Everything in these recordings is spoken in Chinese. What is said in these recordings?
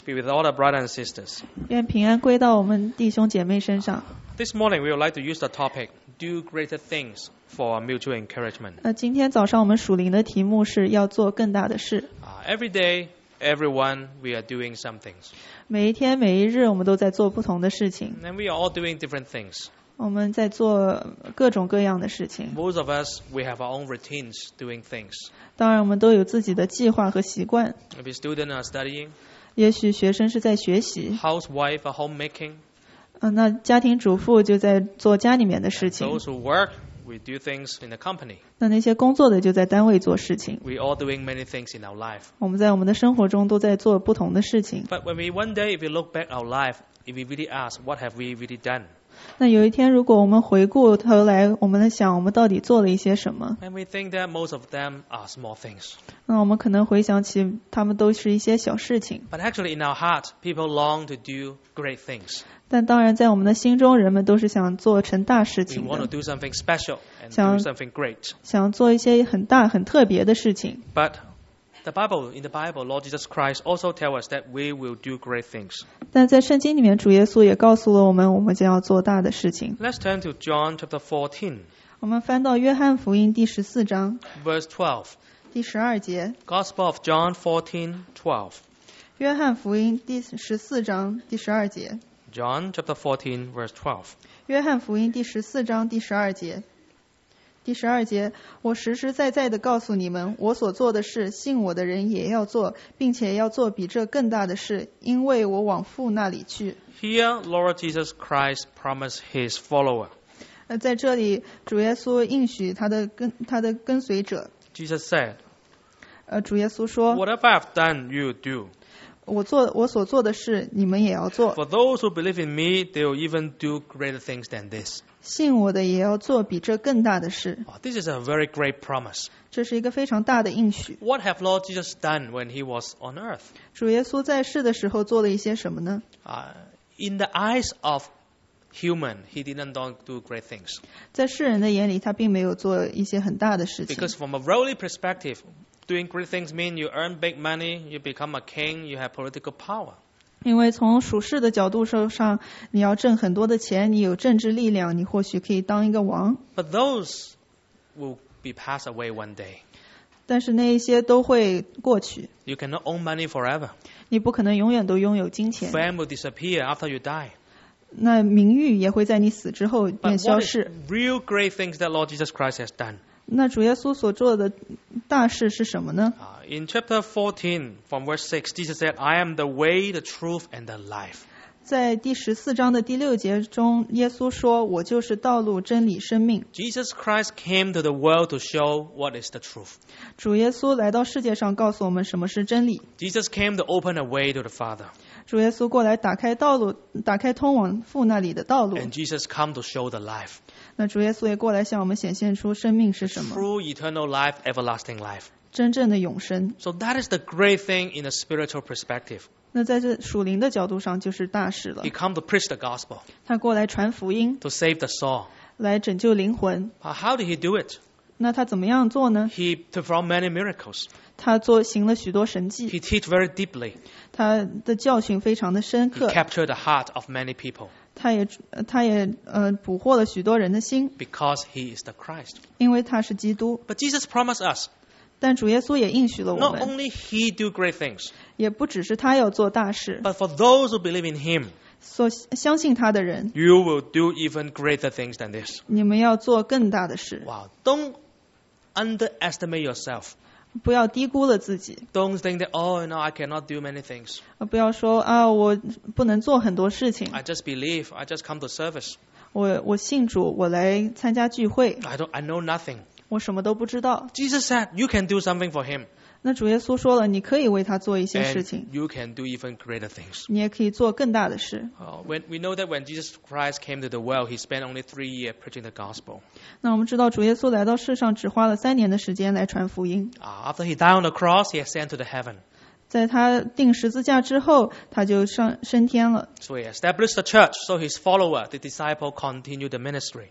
be with all the brothers and sisters. 愿平安归到我们弟兄姐妹身上。 This morning we would like to use the topic, do greater things for mutual encouragement. 今天早上我们属灵的题目是要做更大的事。 Every day, everyone, we are doing some things. 每一天每一日我们都在做不同的事情。 And we are all doing different things. 我们在做各种各样的事情。 Most of us, we have our own routines doing things. 当然我们都有自己的计划和习惯。 Maybe students are studying. 也许学生是在学习。 Housewife are homemaking. 那家庭主妇就在做家里面的事情。 Those who work, we do things in the company. 那些工作的就在单位做事情。 We all doing many things in our life. 我们在我们的生活中都在做不同的事情。 But when we one day, if we look back our life, if we really ask, what have we really done? 那有一天，如果我们回顾头来，我们在想我们到底做了一些什么？ And we think that most of them are small things. 那我们可能回想起，他们都是一些小事情。 But actually, in our heart, people long to do great things. 但当然，在我们的心中，人们都是想做成大事 We 情 want to 的， do something special and 想 do something great. 想做一些很大、很特别的事情。 But in the Bible, Lord Jesus Christ also tells us that we will do great things. 但在圣经里面，主耶稣也告诉了我们，我们将要做大的事情。 Let's turn to John chapter 14, 我们翻到约翰福音第14章 verse 12. 第12节。 Gospel of John 14:12. 约翰福音第14章第12节。 John chapter 14, verse 12. 约翰福音第14章第12节。第12节，我实实在在地告诉你们，我所做的事，信我的人也要做，并且要做比这更大的事，因为我往父那里去。 Here, Lord Jesus Christ promised his follower. 在这里，主耶稣应许他的跟随者。 Jesus said, 主耶稣说， whatever I've done, you do. 我所做的事，你们也要做。 For those who believe in me, they will even do greater things than this. 信我的也要做比这更大的事。 This is a very great promise. 这是一个非常大的应许。 What have Lord Jesus done when he was on earth? 主耶稣在世的时候做了一些什么呢？ In the eyes of human, he didn't do great things. 在世人的眼里，他并没有做一些很大的事情。 Because from a worldly perspective, doing great things mean you earn big money, you become a king, you have political power. 因为从属世的角度上，你要挣很多的钱，你有政治力量，你或许可以当一个王。 But those will be passed away one day. 但是那一些都会过去， You cannot own money forever. 你不可能永远都拥有金钱。 Fame will disappear after you die. 那名誉也会在你死之后便 But 消 what is 逝。 real great things that Lord Jesus Christ has done? 那主耶稣所做的大事是什么呢？ In chapter 14, from verse 6, Jesus said, I am the way, the truth, and the life. 在第14章的第6节中，耶稣说：“我就是道路、真理、生命。” Jesus Christ came to the world to show what is the truth. 主耶稣来到世界上，告诉我们什么是真理。 Jesus came to open a way to the Father. 主耶稣过来打开道路，打开通往父那里的道路。 And Jesus come to show the life. 那主耶稣也过来向我们显现出生命是什么， True eternal life, everlasting life. 真正的永生。 So that is the great thing in a spiritual perspective. 那在这属灵的角度上就是大事了 He。come to preach the gospel, 他过来传福音， to save the soul. 来拯救灵魂。 How did he do it? 那他怎么样做呢？ He performed many miracles. 他行了许多神迹， He teach very deeply. 他的教训非常的深 He 刻， captured the heart of many people 他也捕获了许多人的心， because he is the Christ. 因为他是基督。 But Jesus promised us, 但主耶稣也应许了我 not 们， only he do great things, 也不只是他要做大事， but for those who believe in him, 所相信他的人， you will do even greater things than this. 你们要做更大的事。 Wow. Don't underestimate yourself. 不要低估了自己， Don't think that, oh, no, I cannot do many things. 不要说啊，我不能做很多事情， I just believe. I just come to service. 我信主，我来参加聚会， I know nothing. 我什么都不知道。 Jesus said you can do something for him. 那主耶稣说了，你可以为他做一些事 And 情， you can do even greater things. 你也可以做更大的事。 When we know that when Jesus Christ came to the world, he spent only 3 years preaching the gospel. 那我们知道主耶稣来到世上只花了3年的时间来传福音， After he died on the cross, he ascended to the heaven. 在他钉十字架之后，他就升天了。 So he established the church, so his follower, the disciple, continued the ministry.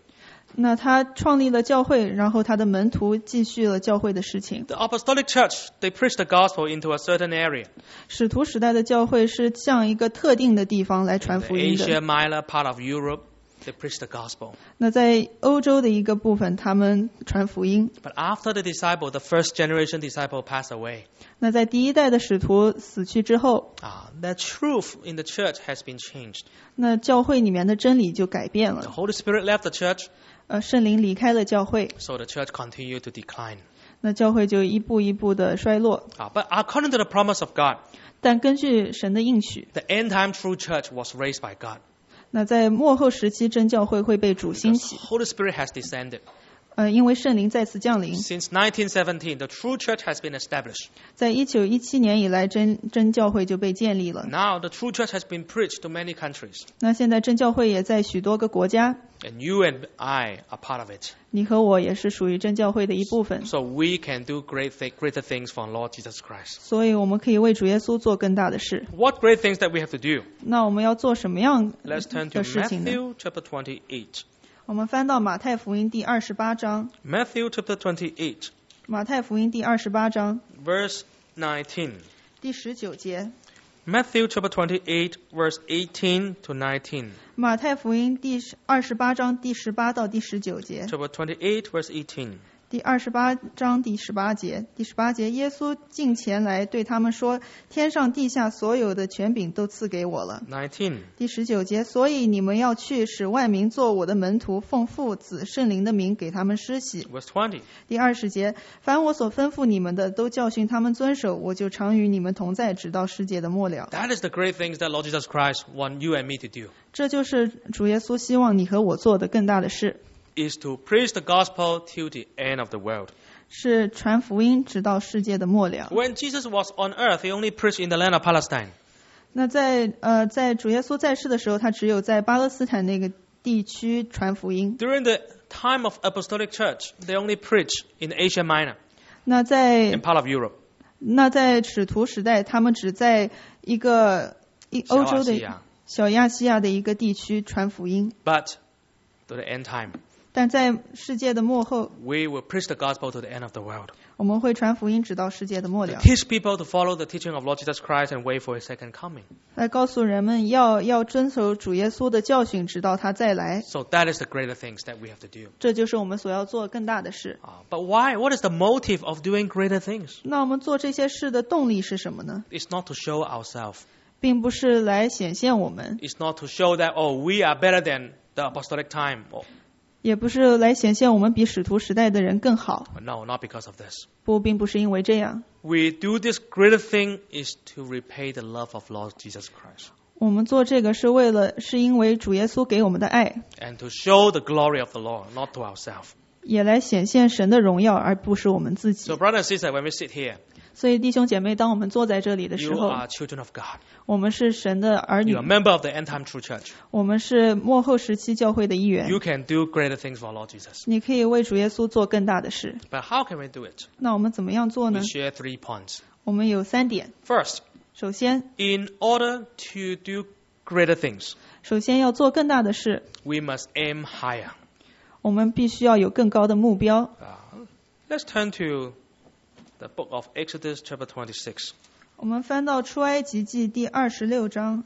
那他创立了教会，然后他的门徒继续了教会的事情。 The apostolic church, they preach the gospel into a certain area. 使徒时代的教会是向一个特定的地方来传 The 福音 Asia 的。 Minor part of Europe, they preach the gospel. 那在欧洲的一个部分，他们传福音。 But after the disciple, the first generation disciple passed away. 那在第一代的使徒死去之后， The truth in the church has been changed. 那教会里面的真理就改变 The 了。 Holy Spirit left the church, 圣灵离开了教会， so the church continued to decline. 那教会就一步一步的衰落。 But according to the promise of God, 但根据神的应许， the end time true church was raised by God. 那在末后时期真教会会被主兴 The 起， Holy Spirit has descended. 因为圣灵再次降临。 Since 1917, the true church has been established. 在1917年以来，真教会就被建立了。 Now the true church has been preached to many countries. 那现在真教会也在许多个国家， And you and I are part of it. 你和我也是属于真教会的一部分， So we can do greater things for Lord Jesus Christ. 所以我们可以为主耶稣做更大的事。 What great things that we have to do? 那我们要做什么样 Let's turn to 的事情呢？ Matthew chapter 28. 我们翻到马太福音第28章， Matthew chapter 28, 马太福音第28章 verse 19. 第19节， Matthew chapter 28, verse 18 to 19. 马太福音第28章第18到第19节， Chapter 28, verse 18. 第28章第18节，第18节，耶稣近前来对他们说：“天上地下所有的权柄都赐给我了。” 19. 第19节，所以你们要去，使万民做我的门徒，奉父子圣灵的名给他们施洗。 Verse 20. 第20节，凡我所吩咐你们的，都教训他们遵守，我就常与你们同在，直到世界的末了。 That is the great things that Lord Jesus Christ wants you and me to do. 这就是主耶稣希望你和我做的更大的事， Is to preach the gospel till the end of the world. 是传福音直到世界的末了。 When Jesus was on earth, he only preached in the land of Palestine. 那在主耶稣在世的时候，他只有在巴勒斯坦那个地区传福音。 During the time of apostolic church, they only preach in Asia Minor, 那在 in part of Europe. 使徒时代，他们只在欧洲的小亚细亚的一个地区传福音。 But to the end time, 但在世界的末后， we will preach the gospel to the end of the world. 我们会传福音直到世界的末了， Teach people to follow the teaching of Lord Jesus Christ and wait for His second coming. 来告诉人们要遵守主耶稣的教训，直到他再来。 So that is the greater things that we have to do. 这就是我们所要做更大的事。 But why? What is the motive of doing greater things? 那我们做这些事的动力是什么呢？ It's not to show ourselves. 并不是来显现我们， It's not to show that, we are better than the apostolic time. 也不是来显现我们比使徒时代的人更好。 No, not because of this. 不，并不是因为这样。 We do this greater thing is to repay the love of Lord Jesus Christ. 我们做这个是因为主耶稣给我们的爱， And to show the glory of the Lord, not to ourselves. 也来显现神的荣耀，而不是我们自己 So,。brother and sister, when we sit here, 所以弟兄姐妹，当我们坐在这里的时 you 候， are children of God. 我们是神的儿女 You are a，member of the end time true church. 我们是末后时期教会的一员 You。can do greater things for Lord Jesus. 你可以为主耶稣做更大的事。 But how can we do it? 那我们怎么样做 We 呢？ share 3 points. 我们有3点。 First, 首先， in order to do greater things, 要做更大的事， we must aim higher. 我们必须要有更高的目标。 Let's turn to the book of Exodus chapter 26, 我们翻到出埃及记第26章，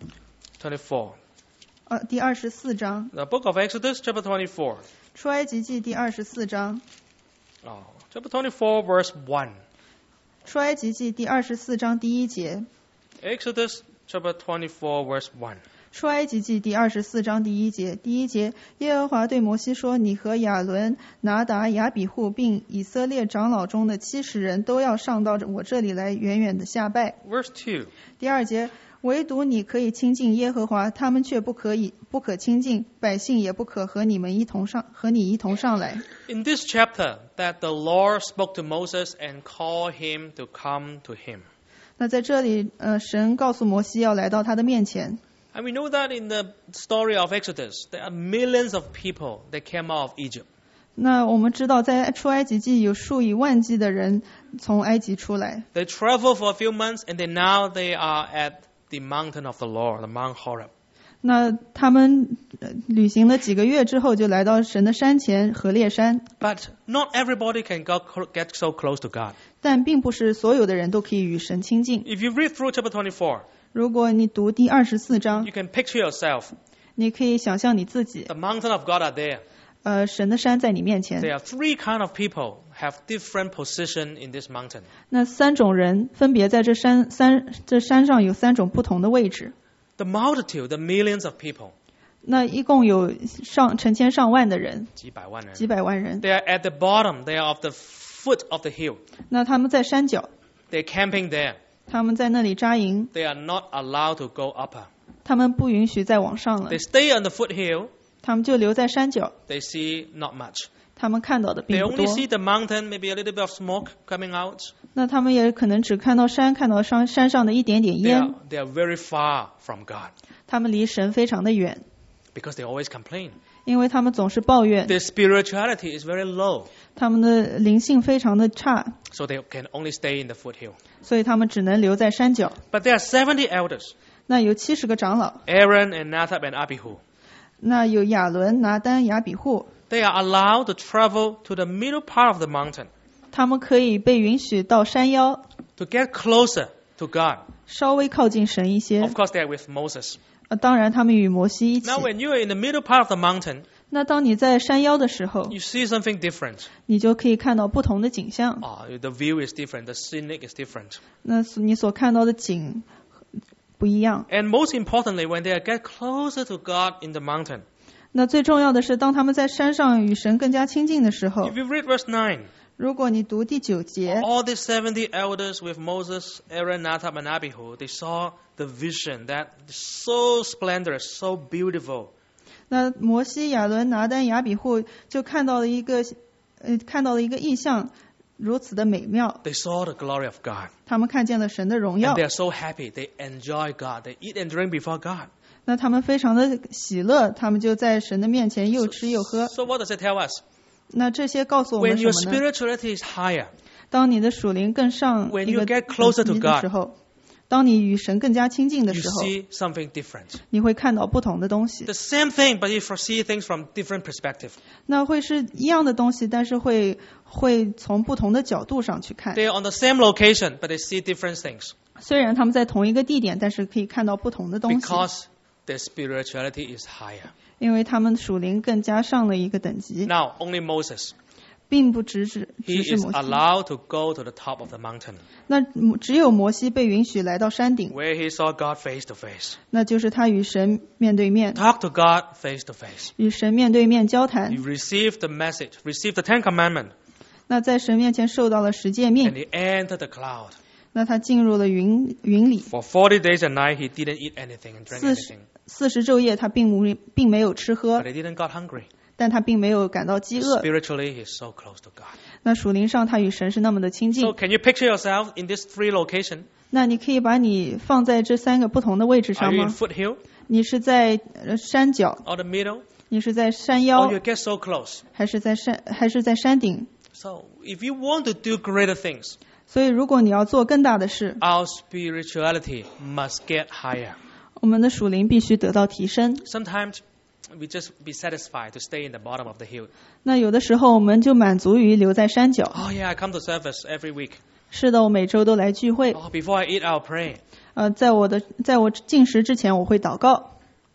24. 第24章， The book of Exodus chapter 24. 出埃及记第24章， Chapter 24 verse 1. 出埃及记第24章第1节， Exodus chapter 24 verse 1. 出埃及记第24章第1节，第1节，耶和华对摩西说：“你和亚伦、拿达、亚比户，并以色列长老中的70人都要上到我这里来，远远的下拜。” Verse 2. 第2节，唯独你可以亲近耶和华，他们却不可亲近，百姓也不可和你一同上来。 In this chapter, that the Lord spoke to Moses and called him to come to him. 那在这里，神告诉摩西要来到他的面前。 And we know that in the story of Exodus, there are millions of people that came out of Egypt. 那我们知道，在出埃及记有数以万计的人从埃及出来， They traveled for a few months, and then now they are at the mountain of the Lord, the Mount Horeb. 那他们旅行了几个月之后，就来到神的山前何烈山。 But not everybody can get so close to God. 但并不是所有的人都可以与神亲近。 If you read through chapter 24, 如果你读第24章， you can picture yourself. 你可以想象你自己， The mountain of God are there. 神的山在你面前。 There are three kind of people have different position in this mountain. 那3种人分别在这山上有3种不同的位置。 The multitude, the millions of people. 那一共有成千上万的人， 几百万人。 几百万人。 They are at the bottom. They are of the foot of the hill. 那他们在山脚， They're camping there. 他们在那里扎营， They are not allowed to go upper. 他们不允许再往上了 They，stay on the foothill. 他们就留在山脚， They see not much. 他们看到的 They 并不 only 多。 see the mountain, maybe a little bit of smoke coming out. 那他们也可能只看到山山上的一点点 They 烟， are very far from God 他们离神非常的远， because they always complain. 因为他们总是抱怨， Their spirituality is very low, 他们的灵性非常的差， so they can only stay in the foothill. 所以他们只能留在山脚。 But there are 70 elders, 那有70个长老， Aaron and Nadab and Abihu. 那有亚伦、拿单、亚比户， They are allowed to travel to the middle part of the mountain 他们可以被允许到山腰， to get closer to God. 稍微靠近神一些 Of。course, they are with Moses. 当然，他们与摩西一起。 Now, when you are in the middle part of the mountain, 那当你在山腰的时候， you see something different. 你就可以看到不同的景象。 The view is different. The scenic is different. 那你所看到的景不一样。 And most importantly, when they get closer to God in the mountain, 那最重要的是，当他们在山上与神更加亲近的时候 if，you read verse 9, 如果你读第9节， all these 70 elders with Moses, Aaron, Nadab, and Abihu, they saw the vision that is so splendorous, so beautiful. 那摩西、亚伦、拿单、亚比户就看到了一个异象，如此的美妙。 They saw the glory of God. 他们看见了神的荣耀 And they，are so happy. They enjoy God. They eat and drink before God. 那他们非常的喜乐，他们就在神的面前又吃又喝。 So what does it tell us? 那这些告诉我 When 们什 your 么呢？ spirituality is higher, 当你的属灵更上 When 一 you 个 get closer to 等级的 God 时候，当你与神更加亲近的 you 时候， see something different. 你会看到不同的东西 The。same thing, but you see things from different perspective. 那会是一样的东西，但是会从不同的角度上去看。 They are on the same location, but they see different things 虽然他们在同一个地点，但是可以看到不同的东西， because their spirituality is higher. 因为他们属灵更加上了一个等级， Now, only Moses, 并不只是 he 摩 is 西。 allowed to go to the top of the mountain 那只有摩西被允许来到山顶， where he saw God face to face. 那就是他与神面对面， Talk to God face to face. 与神面对面交谈 He。received the message, received the Ten Commandments, 那在神面前受到了十诫 and 命， he entered the cloud. 那他进入了云里。 For 40 days and nights, he didn't eat anything and drink anything. 40昼夜，他并没有吃喝 But，he didn't got hungry. 但他并没有感到饥饿。 Spiritually, he's so close to God. 那属灵上，他与神是那么的亲 So 近。 can you picture yourself in these three locations? 那你可以把你放在这3个不同的位置 Are 上 you in 吗？ foothill 你是在山脚， or the middle? 你是在山 Or 腰 you，get so close? 还是在山顶？ So if you want to do greater things, 所以，如果你要做更大的事， our spirituality must get higher. 我们的属灵必须得到提升。 Sometimes we just be satisfied to stay in the bottom of the hill. 那有的时候，我们就满足于留在山脚。 Oh yeah, I come to service every week. 是的，我每周都来聚会。 Oh, before I eat, I'll pray. 在我进食之前，我会祷告。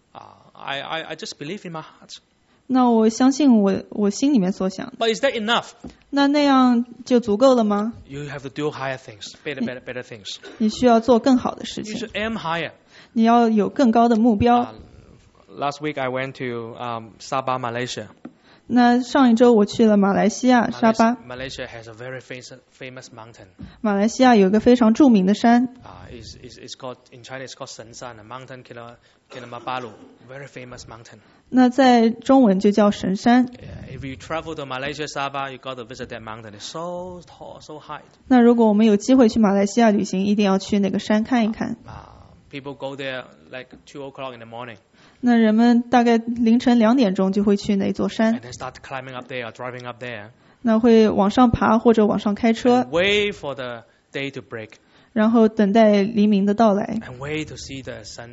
I just believe in my heart. 那我相信我心里面所想， But is that enough? 那样就足够了吗？ You have to do higher things, better things. 你需要做更好的事 You 情， should aim higher. 你要有更高的目标。 Last week I went to Sabah, Malaysia. 那上一周我去了马来西亚沙巴， Malaysia has a very famous mountain. 马来西亚有一个非常著名的山， It's called in China. It's called Senshan, a mountain Kinabalu, very famous mountain. 那在中文就叫神山。 If you travel to Malaysia, Sabah, you got to visit that mountain. It's so tall, so high. 那如果我们有机会去马来西亚旅行，一定要去那个山看一看。 People go there like 2 o'clock in the morning 那人们大概凌晨2点钟就会去那座 and 山， then start climbing up there or driving up there 那会往上爬或者往上开车 and，wait for the day to break 然后等待黎明的到来， and wait to see the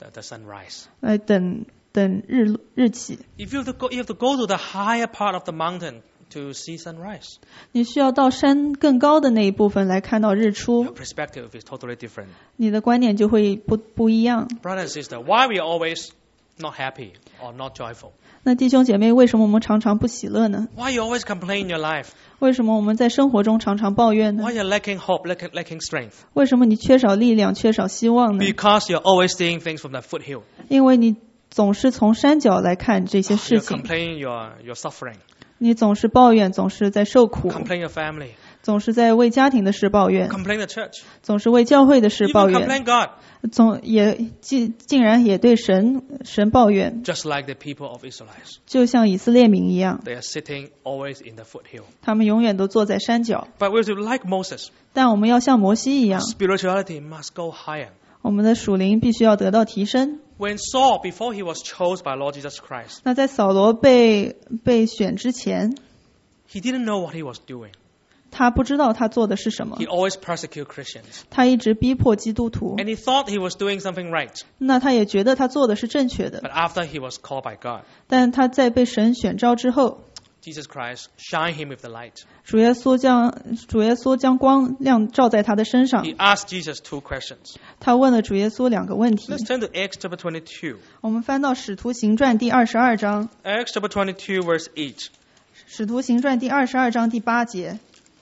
the sunrise. 来等日起。 If you have to go to the higher part of the mountain to see sunrise. 你需要到山更高的那一部分来看到日 Your 出， perspective is totally different. 你的观念就会不一样。 Brother and sister, why we always not happy or not joyful? 那弟兄姐妹，为什么我们常常不喜乐呢？ Why you always complain in your life? 为什么我们在生活中常常抱怨呢？ Why you're lacking hope, lacking strength? 为什么你缺少力量、缺少希望呢？ Because you're always seeing things from the foothill. 因为你总是从山脚来看这些事 You're 情， complaining you're suffering. 你总是抱怨，总是在受苦， Complain your family. 总是在为家庭的事抱怨， Complain the church. 总是为教会的事 Even 抱怨， complain God. 竟然也对神抱怨， Just like the people of Israelites. 就像以色列民一样， They are sitting always in the foothill. 他们永远都坐在山脚。 But we have to like Moses. 但我们要像摩西一样， Spirituality must go higher. 我们的属灵必须要得到提升。 When Saul, before he was chosen by Lord Jesus Christ, 那在扫罗被选之前， he didn't know what he was doing. 他不知道他做的是什么 He，always persecuted Christians. 他一直逼迫基督徒， And he thought he was doing something right. 那他也觉得他做的是正确的。 But after he was called by God, 但他在被神选召之后， Jesus Christ shined him with the light. 主耶稣将光亮照在他的身上。 He asked Jesus 2 questions. 他问了主耶稣2个问题。 Let's turn to Acts chapter 22. 我们翻到《使徒行传》第22章， Acts chapter 22 verse 8. 《使徒行传》第22章第8节，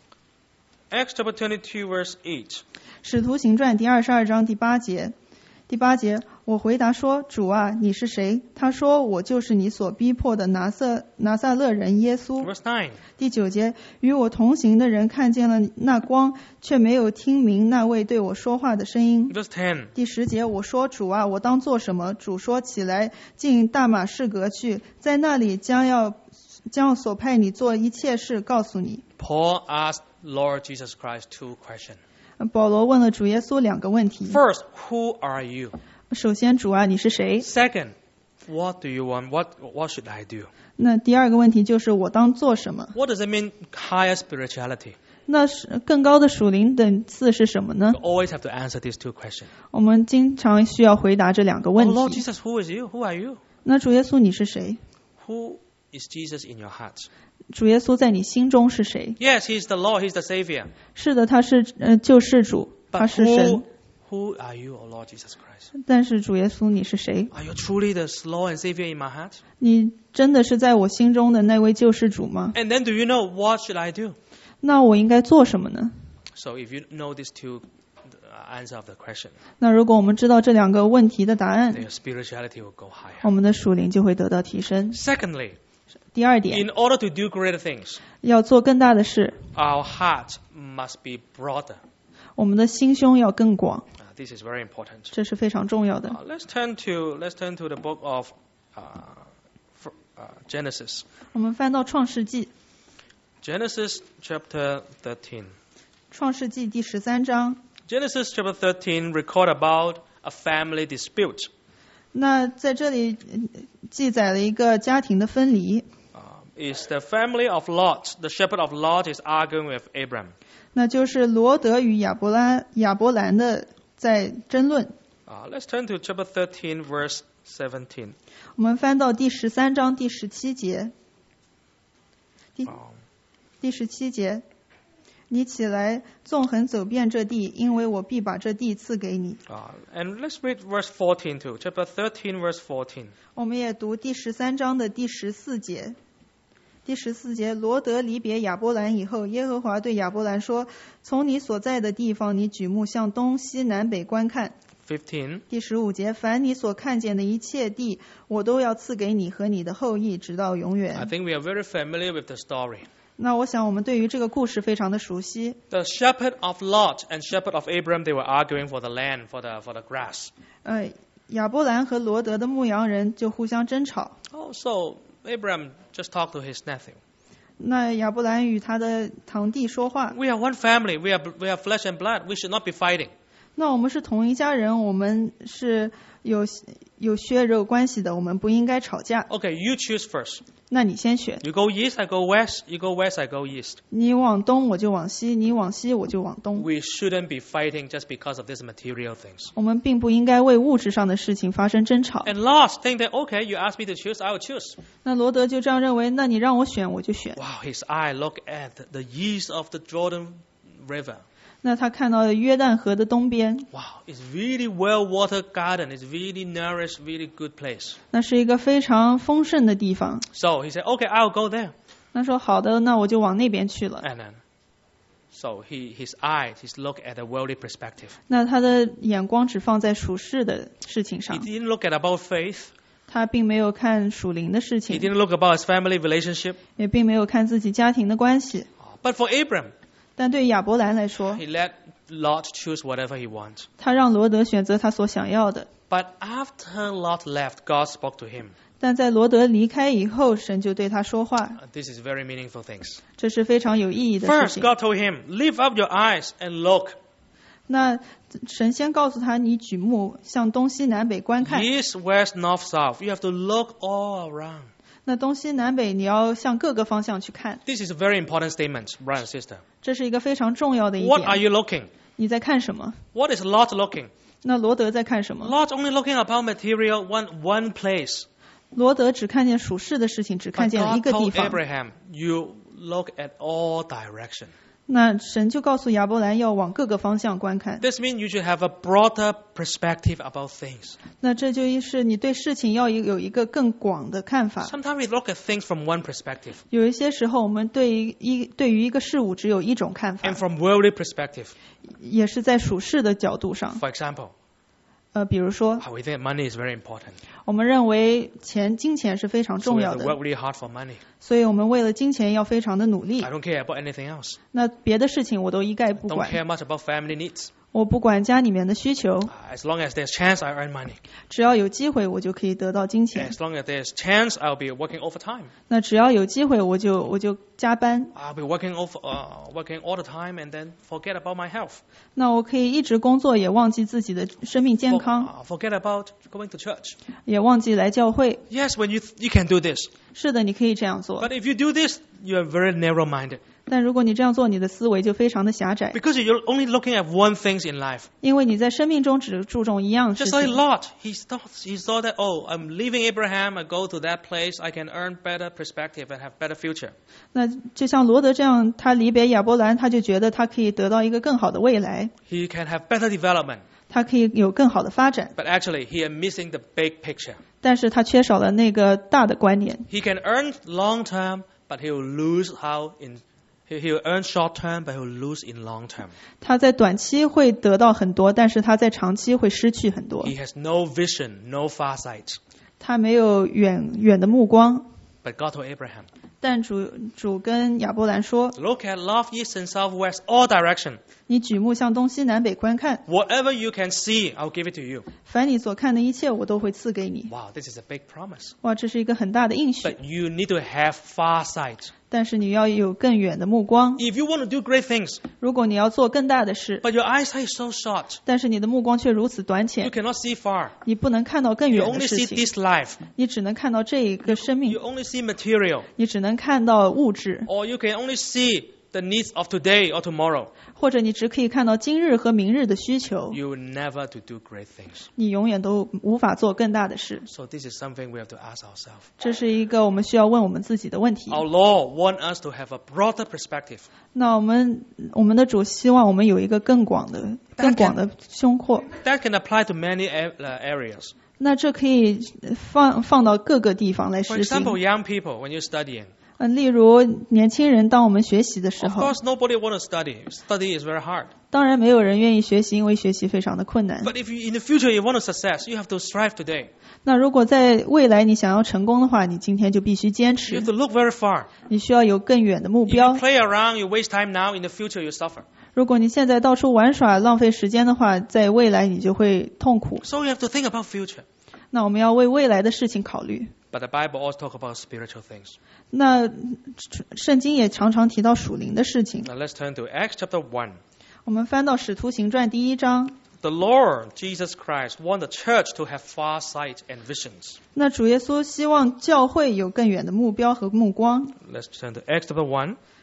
Acts chapter 22 verse 8. 《使徒行传》第22章第8节。第8节，我回答说：“主啊，你是谁？”他说：“我就是你所逼迫的拿撒勒人耶稣。” Verse 9. 第9节，与我同行的人看见了那光，却没有听明那位对我说话的声音。 Verse 10. 第10节，我说：“主啊，我当做什么？”主说：“起来，进大马士革去，在那里将要所派你做一切事告诉你。” Paul asked Lord Jesus Christ 2 questions. 保罗问了主耶稣2个问题。 First, who are you? 首先，主啊，你是谁？ Second, what do you want? What should I do? 那第2个问题就是我当做什么？ What does it mean, higher spirituality? 那是更高的属灵等次是什么呢？ You always have to answer these 2 questions. 我们经常需要回答这2个问 Oh, Lord 题。 Jesus, who is you? Who are you? 那主耶稣你是谁？ Who is Jesus in your heart? 主耶稣在你心中是谁？ Yes, He's the Lord. He's the Savior. 是的，他是救世主，他 But 是神。 who are you, O Lord Jesus Christ? 但是主耶稣你是谁？ Are you truly the Lord and Savior in my heart? 你真的是在我心中的那位救世主吗？ And then do you know what should I do? 那我应该做什么呢？ So if you know these 2 answer of the question, 那如果我们知道这2个问题的答案， then your spirituality will go higher. 我们的属灵就会得到提升。 Secondly, 第2点， in order to do greater things, 要做更大的事， our heart must be broader. 我们的心胸要更广， This is very important. 这是非常重要的。 Let's turn to the book of Genesis. 我们翻到创世纪， Genesis chapter 13. 创世纪第13章。 Genesis chapter 13 record about a family dispute. 那在这里记载了一个家庭的分离， Is the family of Lot. The shepherd of Lot is arguing with Abram. 那就是罗德与亚伯兰的在争论。 Let's turn to chapter 13 verse 17. 我们翻到第13章第17节。第17节，你起来，纵横走遍这地，因为我必把这地赐给你。 And let's read verse 14 too. Chapter 13 verse 14. 我们也读第13章的第14节。第14节，罗德离别亚伯兰以后，耶和华对亚伯兰说：“从你所在的地方，你举目向东西南北观看。” 15. 第15节，凡你所看见的一切地，我都要赐给你和你的后裔，直到永 I 远。 think we are very familiar with the story. 那我想我们对于这个故事非常的熟悉。 The shepherd of Lot and shepherd of Abram, they were arguing for the land, for the grass. 亚伯兰和罗德的牧羊人就互相争吵。 So Abram just talked to his nephew. 那亚伯兰与他的堂弟说话。 We are one family. We are flesh and blood. We should not be fighting. 那我们是同一家人，我们是有血肉关系的，我们不应该吵架。 Okay, you choose first. 那你先选， You go east, I go west. You go west, I go east. 你往东我就往西，你往西我就往东。 We shouldn't be fighting just because of these material things. 我们并不应该为物质上的事情发生争吵。 And Lot think that, okay, you ask me to choose, I will choose. 那罗德就这样认为，那你让我选我就选。 Wow, his eye look at the east of the Jordan River. 那他看到约旦河的东边， Wow, it's really well-watered garden. It's really nourished, really good place. 那是一个非常丰盛的地方。 So he said, okay, I'll go there. 那说好的，那我就往那边去了。 And then, so his eyes, his look at a worldly perspective. 那他的眼光只放在属世的事情 He 上， didn't look at about faith. 他并没有看属灵的事 He 情， didn't look about his family relationship. 也并没有看自己家庭的关系。 But for Abram, 但对亚伯兰来说， he let Lot choose whatever he wants. 他让罗德选择他所想要的。 But after Lot left, God spoke to him. 但在罗德离开以后，神就对他说话， This is very meaningful things. 这是非常有意义的事 First, 情。 God told him, lift up your eyes and look. 那神先告诉他，你举目向东西南北观看。 East, west, north, south. You have to look all around. 那东西南北你要向各个方向去看， This is a very important statement, brother and sister. 这是一个非常重要的一 What are 点。 you looking? 你在看什么？ What is Lot looking? 那罗德在看什么？ Lot only looking about material one place. 罗德只看见属世的事情，只看 But 见了一 God 个地 told 方。 Abraham, you look at all direction. 那神就告诉亚伯兰要往各个方向观看。 This means you should have a broader perspective about things. 那这就是你对事情要有一个更广的看法。 Sometimes we look at things from one perspective 有一些时候，我们对于一个事物只有一种看法 and，from worldly perspective. 也是在属世的角度上。 For example, 比如说， we think money is very important. 我们认为金钱是非常 So 重 we 要 have to 的， work really hard for money. 所以我们为了金钱要非常的努力 I。don't care about anything else. 那别的事情我都一概不 Don't 管， care much about family needs. 我不管家里面的需求， As long as there's chance, I earn money. 只要有机会我就可以得到金钱。 As long as there's chance, I'll be working overtime. 那只要有机会我就加班。 I'll be working all the time and then forget about my health. 那我可以一直工作，也忘记自己的生命健康， Forget about going to church. 也忘记来教会。 Yes, when you can do this. 是的，你可以这样做。 But if you do this, you are very narrow-minded. 但如果你这样做，你的思维就非常的狭窄， Because you're only looking at one thing in life. 因为你在生命中只注重一样事 Just like 情。 Lot, he saw that, oh, I'm leaving Abraham, I go to that place, I can earn better perspective and have better future. 那就像罗德这样，他离别亚伯兰，他就觉得他可以得到一个更好的未来， He can have better development. 他可以有更好的发展。 But actually, he is missing the big picture. 但是他缺少了那个大的观念。 He can earn long term, but he will lose he will earn short term, but he will lose in long term. 他在短期会得到很多，但是他在长期会失去很多。 He has no vision, no farsight. 他没有远的目光。 But God told Abraham, 但主跟亚伯兰说 look at north, east, and southwest, all direction. 你举目向东西南北观看， Whatever you can see, I'll give it to you. 凡你所看的一切，我都会赐给你。 Wow, this is a big promise. 哇，这是一个很大的应许。 But you need to have farsight. 但是你要有更远的目光。 If you want to do great things, 如果你要做更大的事， but your eyesight is so short, 但是你的目光却如此短 you 浅， cannot see far. 你不能看到更 You 远的 only 事 see 情， this life. 你只能看到这一个生命 You，only see material. 你只能看到物质， Or you can only see the needs of today or tomorrow. 或者你只可以看到今日和明日的需求， You will never to do great things. 你永远都无法做更大的事。 So this is something we have to ask ourselves. 这是一个我们需要问我们自己的问题。 Our Lord wants us to have a broader perspective. 那我们的主希望我们有一个更广的胸廓。 That can apply to many areas. 那这可以放到各个地方来 For 实行。 example, young people, when you're studying, 例如年轻人，当我们学习的时 of 候， course nobody want to study. Study is very hard. 当然没有人愿意学习，因为学习非常的困难。 But if you, in the future you want to success, you have to strive today. 那如果在未来你想要成功的话，你今天就必须坚 You 持 have，to look very far. 你需要有更远的目 If you 标。 play around, you waste time now, in the future you suffer. 如果你现在到处玩耍、浪费时间的话，在未来你就会痛苦。 So you have to think about future. 那我们要为未来的事情考虑。 But the Bible also talk about spiritual things. 那圣经也常常提到属灵的事情。 Now let's turn to Acts chapter 1. 我们翻到《使徒行传》第1章， The Lord Jesus Christ wants the church to have foresight and visions. 那主耶稣希望教会有更远的目标和目光。 Let's turn to Acts chapter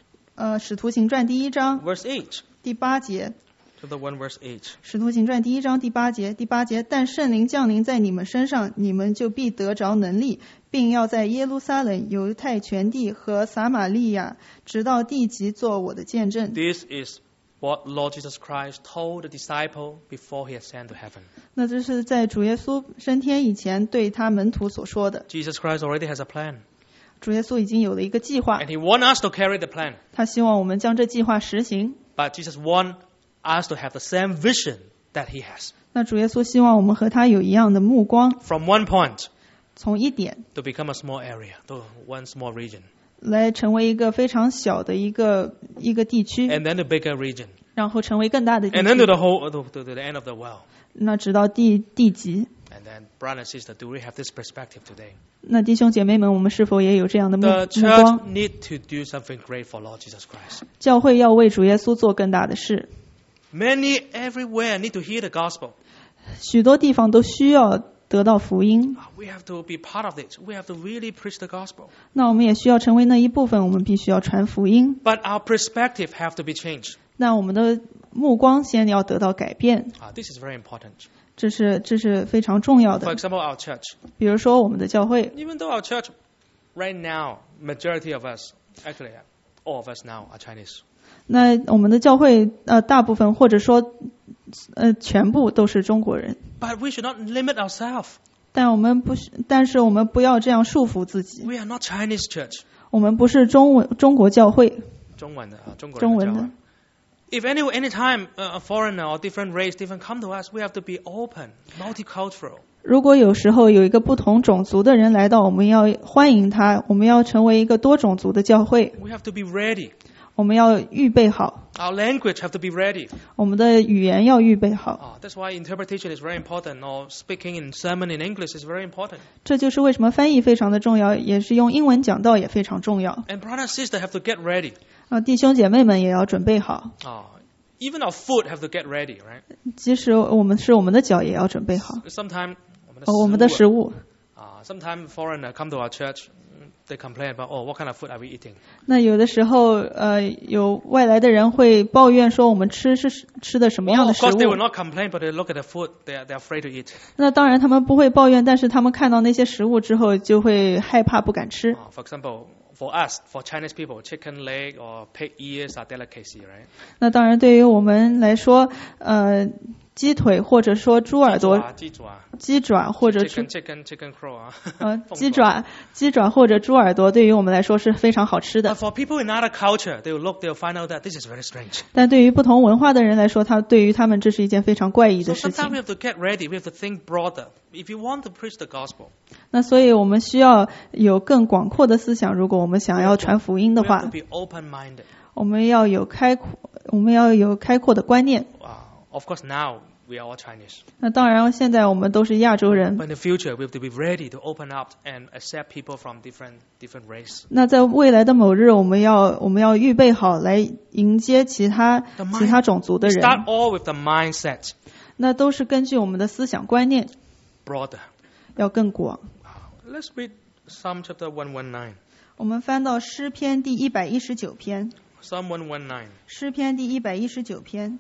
1, 使徒行传第1章 verse 8. 第8节， Chapter 1, verse 8. 使徒行传第1章第8节，第8节，但圣灵降临在你们身上，你们就必得着能力，并要在耶路撒冷、犹太全地和撒玛利亚，直到地极做我的见证。 This is what Lord Jesus Christ told the disciple before he ascended to heaven. 那这是在主耶稣升天以前对他门徒所说的。 Jesus Christ already has a plan, 主耶稣已经有了一个计划 and he wants us to carry the plan. 他希望我们将这计划实行。 But Jesus wants us to have the same vision that he has. 那主耶稣希望我们和他有一样的目光， From one point 从一点 to become a small area, to one small region, 来成为一个非常小的一个地区， and then to bigger region, 然后成为更大的地 and then to 区， the whole, to the end of the world. 那直到地极。 And then, brother and sister, do we have this perspective today? 那弟兄姐妹们，我们是否也有这样的目 The 光？ church need to do something great for Lord Jesus Christ. 教会要为主耶稣做更大的事， Many everywhere need to hear the gospel. 许多地方都需要得到福音。 We have to be part of it. We have to really preach the gospel. 那我们也需要成为那一部分，我们必须要传福音。 But our perspective have to be changed. 那我们的目光先要得到改变， This is very important. 这是非常重要 For 的。 example, our church. 比如说我们的教会， Even though our church, right now, majority of us, actually, all of us now are Chinese. 那我们的教会大部分或者说全部都是中国人， But we should not limit ourselves. 但是我们不要这样束缚自己。 We are not Chinese church. 我们不是中国教会， 中文的， 中文的。 If anytime a foreigner or different race, different come to us, we have to be open, multicultural. 如果有时候有一个不同种族的人来到，我们要欢迎他，我们要成为一个多种族的教会， We have to be ready. 我们要预备好， Our language have to be ready. 我们的语言要预备好。 That's why interpretation is very important, or speaking in sermon in English is very important. 这就是为什么翻译非常的重要，也是用英文讲道也非常重要。 And brother and sister have to get ready. 弟兄姐妹们也要准备好， Even our food have to get ready, right? 即使我们的脚也要准备好。 Sometimes 我们的食物。 Sometimes foreigner come to our church, they complain about, what kind of food are we eating? 那有的时候有外来的人会抱怨说我们吃的什么样的 Of 食 course they will 物。 not complain, but they look at the food, they're afraid to eat. 那当然他们不会抱怨，但是他们看到那些食物之后就会害怕不敢吃。 For example, for us, for Chinese people, chicken leg or pig ears are delicacy, right? 那当然对于我们来说，鸡腿或者说猪耳朵、鸡爪或者 chicken crow 鸡爪或者猪耳朵，对于我们来说是非常好吃的。 But for people in other culture, they will look, they will find out that this is very strange. 但对于不同文化的人来说，对于他们这是一件非常怪异 So 的事 sometimes 情 we。have to get ready. We have to think broader. If you want to preach the gospel, 那所以我们需要有更广阔的思想。如果我们想要传福音的 we have 话 to，be open-minded. 我们要有开阔的观念。 Of course, now we are all Chinese. 那当然，现在我们都是亚洲人 But。in the future, we have to be ready to open up and accept people from different race. 那在未来的某日，我们要预备好来迎接其他种族的人。 Start all with the mindset. 那都是根据我们的思想观念 Broader. 要更广。 Let's read Psalm chapter 119. 我们翻到诗篇第119篇。 Psalm 119, 诗篇第119篇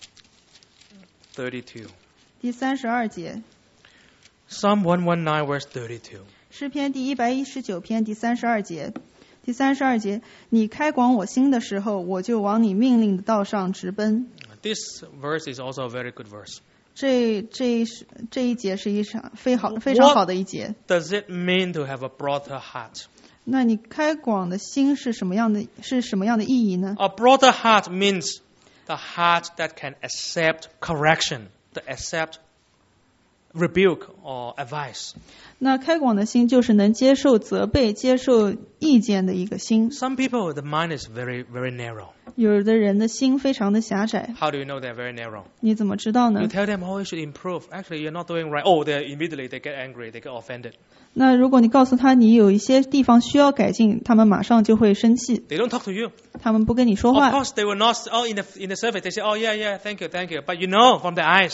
32. 第32节。 Psalm 119, verse 32. 诗篇第119篇第32节。第32节，你开广我心的时候，我就往你命令的道上直奔。 This verse is also a very good verse. 这一节是一场非常好的一节。 Does it mean to have a broader heart? 那你开广的心是什么样的意义呢？ A broader heart means the heart that can accept correction, that accept rebuke or advice. 那开广的心就是能接受责备、接受意见的一个心。 Some people, the mind is very, very narrow. 有的人的心非常的狭窄， How do you know they're very narrow? 你怎么知道呢 You？ tell them, you should improve. Actually, you're not doing right. Immediately they get angry, they get offended. 那如果你告诉他你有一些地方需要改进，他们马上就会生气， They don't talk to you. 他们不跟你说 Of 话。 course, they will not. In the survey, they say, yeah, thank you. But you know from their eyes,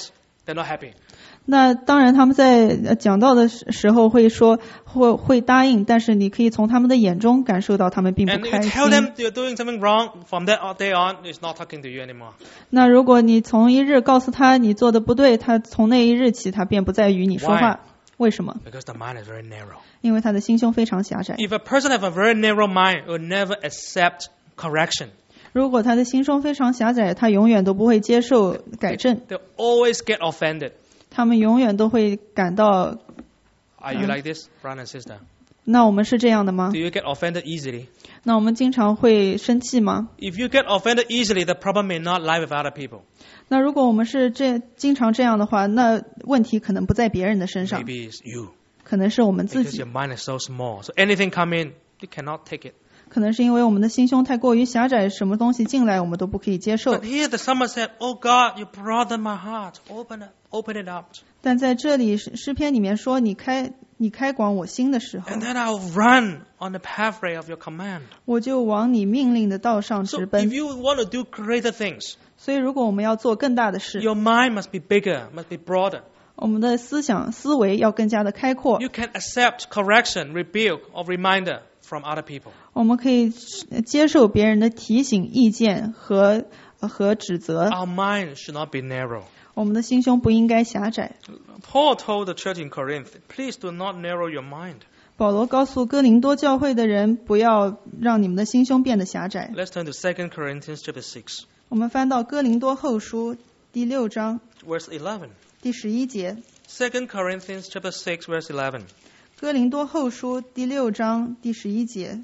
They're not happy. 那当然他们在讲道的时候会说会答应，但是你可以从他们的眼中感受到他们并不 And you 开 tell 心。 them you're doing something wrong, from that day on, it's not talking to you anymore. 那如果你从一日告诉他你做的不对，他从那一日起他便不再与你说话。为什么？ Because the mind is very narrow. 因为他的心胸非常狭窄。 If a person have a very narrow mind, will never accept correction. 如果他的心胸非常狭窄，他永远都不会接受改正， They'll always get offended. 他们永远都会感到。 Are you like this, brother and sister? 那我们是这样的吗 Do？you get offended easily? 那我们经常会生气吗？ If you get offended easily, the problem may not lie with other people. 那如果我们是经常这样的话，那问题可能不在别人的身上， Maybe it's you. 可能是我们自 Because 己， your mind is so small. So anything come in, you cannot take it. 可能是因为我们的心胸太过于狭窄，什么东西进来我们都不可以接受 But。here the psalmist said, Oh God, you broaden my heart. Open it up. 但在这里诗篇里面说，你开广我心的时候， And then I'll run on the pathway of your command. 我就往你命令的道上 So 直 if 奔。 you want to do greater things, 所以如果我们要做更大的事， your mind must be bigger, must be broader. 我们的思维要更加的开阔， You can accept correction, rebuke, or reminder from other people. 我们可以接受别人的提醒、意见和指责。 Our mind should not be narrow. 我们的心胸不应该狭窄。 Paul told the church in Corinth, please do not narrow your mind. 保罗告诉哥林多教会的人，不要让你们的心胸变得狭窄。 Let's turn to 2 Corinthians chapter 6, 我们翻到哥林多后书第6章 verse 11. 第11节。 2 Corinthians chapter 6, verse 11. 哥林多后书第6章第11节。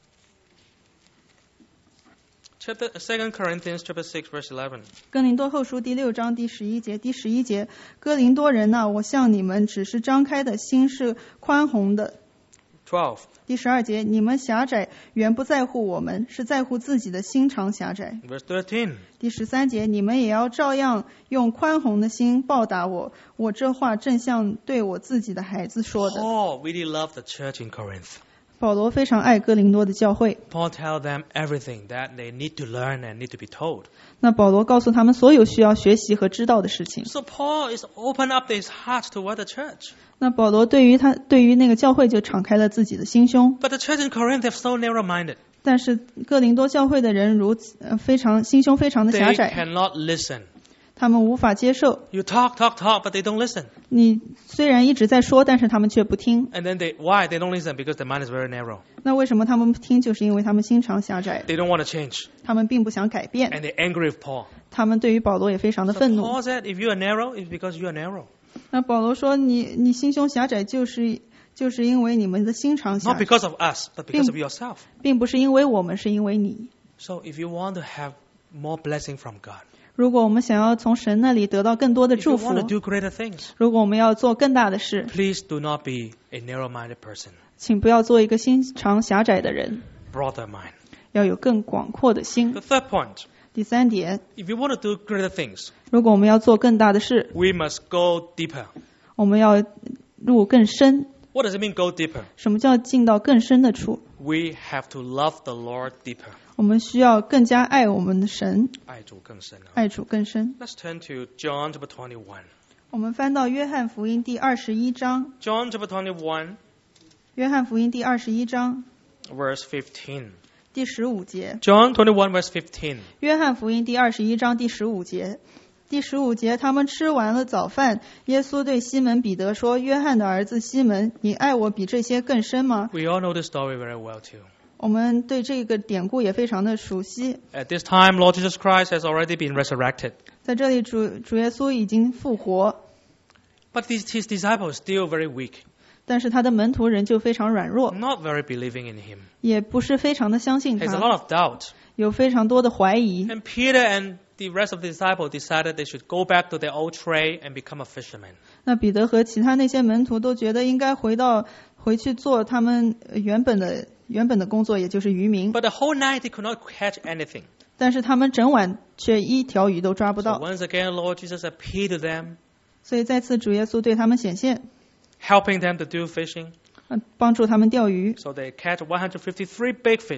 2 Corinthians chapter 6, verse 11. 哥林多后书第6章第11节。第11节，哥林多人呐，我向你们只是张开的心是宽宏的。 12. 第12节，你们狭窄原不在乎我们，是在乎自己的心肠狭窄。 Verse 13. 第13节，你们也要照样用宽宏的心报答我。我这话正像对我自己的孩子说的。 Paul really loved the church in Corinth. 保罗非常爱哥林多的教会， Paul tell them everything that they need to learn and need to be told. 那保罗告诉他们所有需要学习和知道的事情。 So Paul is open up his heart toward the church. 那保罗对于那个教会就敞开了自己的心胸， But the church in Corinth is so narrow-minded. 但是哥林多教会的人心胸非常的狭 They 窄， cannot listen. 他们无法接受。 You talk, but they don't listen. 你虽然一直在说，但是他们却不听。 And then why they don't listen? Because the mind is very narrow. 那为什么他们不听？就是因为他们心肠狭窄， They don't want to change. 他们并不想改变。 And they're angry with Paul. 他们对于保罗也非常的 So 愤怒。 Paul said, if you are narrow, it's because you are narrow. 那保罗说你心胸狭窄，就是因为你们的心肠狭 Not 窄， because of us, but because of yourself. 并不是因为我们，是因为你。 So if you want to have more blessing from God, 如果我们想要从神那里得到更多的 if you 祝福 want to，do greater things, 如果我们要做更大的事， please do not be a narrow-minded person. 请不要做一个心肠狭窄的人， Broader mind. 要有更广阔的心 The。third point, 第3点， if you want to do greater things, 如果我们要做更大的事， we must go deeper. 我们要入更深。 What does it mean, go deeper? 什么叫进到更深的处？ We have to love the Lord deeper. 我们需要更加爱我们的神， 爱主更深啊。 爱主更深。 Let's turn to John chapter 21. 我们翻到约翰福音第21章， John chapter 21, 约翰福音第21章 verse 15. 第15节。 John 21, verse 15. 约翰福音第21章第15节。第15节，他们吃完了早饭，耶稣对西门彼得说：“约翰的儿子西门，你爱我比这些更深吗 We all know this story very well too.？” 我们对这个典故也非常的熟悉。 At this time, Lord Jesus Christ has already been resurrected. 在这里主耶稣已经复活， But his disciples still very weak, 但是他的门徒仍旧非常软弱， not very believing in him. 也不是非常的相信 There's a 他， lot of doubt. 有非常多的怀疑。 And Peter and the rest of the disciples decided they should go back to their old trade and become a fisherman. 那彼得和其他那些门徒都觉得应该回去做他们原本的工作，也就是渔民。 But the whole night they could not catch anything. 但是他们整晚却一条鱼都抓不 So 到， once again, Lord Jesus appeared to them, 所以再次主耶稣对他们显现， helping them to do fishing. 帮助他们钓鱼。 So they catch 153 big fish.